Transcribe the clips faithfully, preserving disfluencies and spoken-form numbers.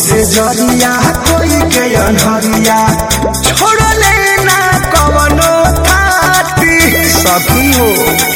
से जरिया कोई के अनहरिया छोड़ लेना कवनो थाती सखी हो।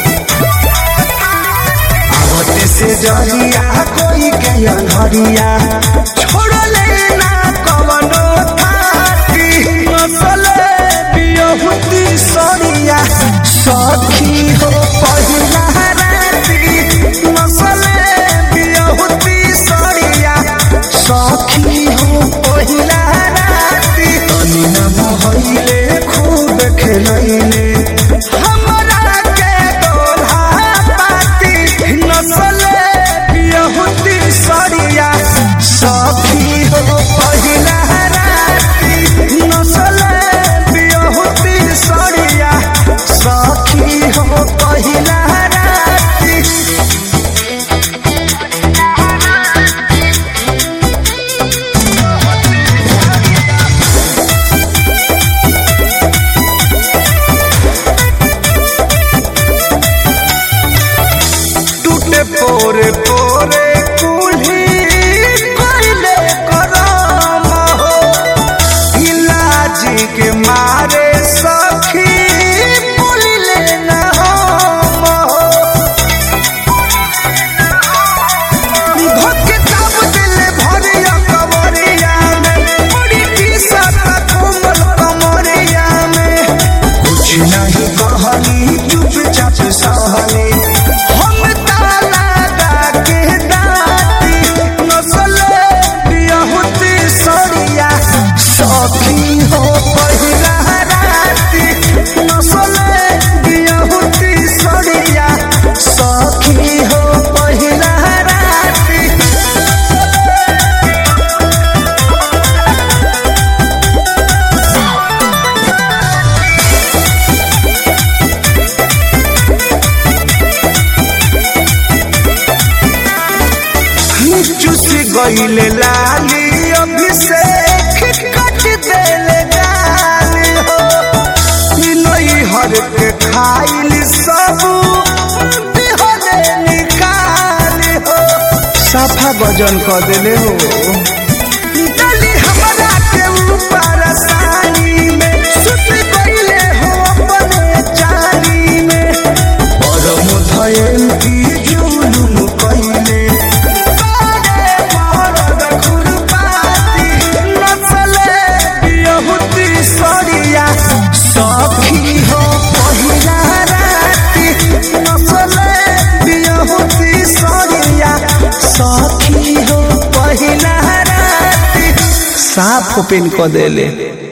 आवते से जरिया कोई के अनहरिया छोड़ लेना कवनो थाती नसले बियहुती सरिया सखी हो पहिला राती नसले बियहुती सरिया सखी हो पहिला राती तनी न मोहइले खूब खेलैले हमरा के दोल्हा पाती नसले बियहुती सरिया सखी हो पहिला राती नसले बियहुती सरिया सखी हो पहिला राती। पोरे पोरे कुल्ही कोइले करम हो इलाजी के मारे सखी बोलिले न हम हो धोके ताप दिले भरिया कमरिया में बड़ी टीसत कोमल कमरिया में कुछ नहीं कहली चुपचाप सहली सखी हो पहिला राती नसले बियहुती सरिया सखी हो पहिला राती। चुस गइले लाली अभिषेक कट देले गाली हो नई हर के खाइल सब दिहले निकाली हो साफा वजन कर देले हो डली हमरा के ऊपर सानी में सुत गइले हो अपने चाली में और मुधयन की जुलुम कइले सखी हो पहिला राती नसले बियहुती सरिया सखी हो पहिला राती साफ ओपन कर देले।